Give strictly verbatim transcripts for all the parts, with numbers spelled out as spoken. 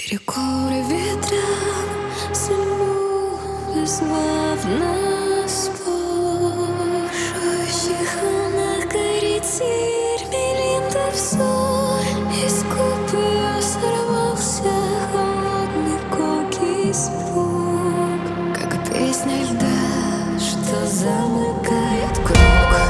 Перекоры ветра, судьбу безмолвно спор. Шующих волнах горит сирь, мелинда взор. Из губ ее сорвался холодный колкий звук, как песня льда, что замыкает круг.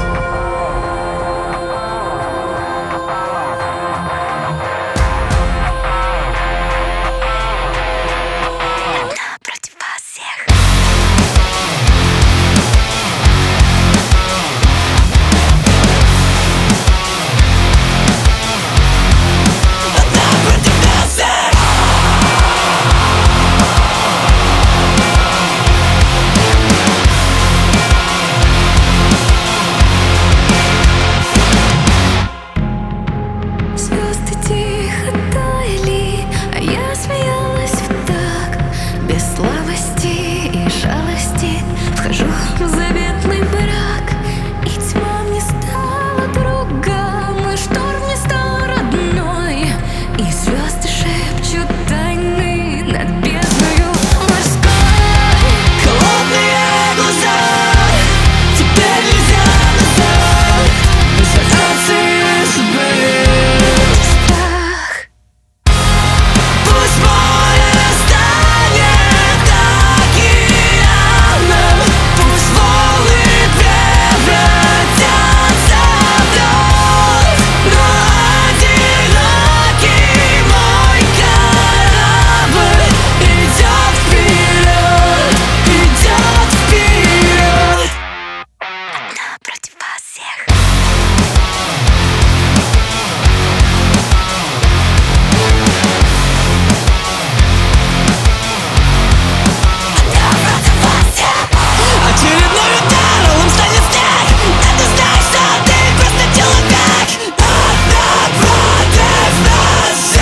В заветный брак, и тьма мне стала другом, и шторм не стал родной, и звезды шепчут тайны над бездною морской. Холодные глаза, теперь нельзя назад, изоляции забыть страх. Пусть море станет океаном, пусть волны превратятся вновь, но одинокий мой корабль идет вперед, идет вперед. Одна против вас всех. Очередной удар, он станет снег. Это знаешь, что ты просто человек. Одна против нас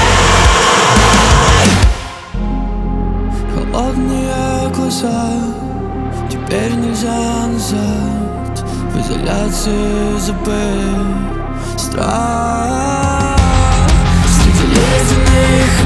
всех. Холодные глаза, теперь нельзя назад, в изоляции забыть страх. Среди ледяных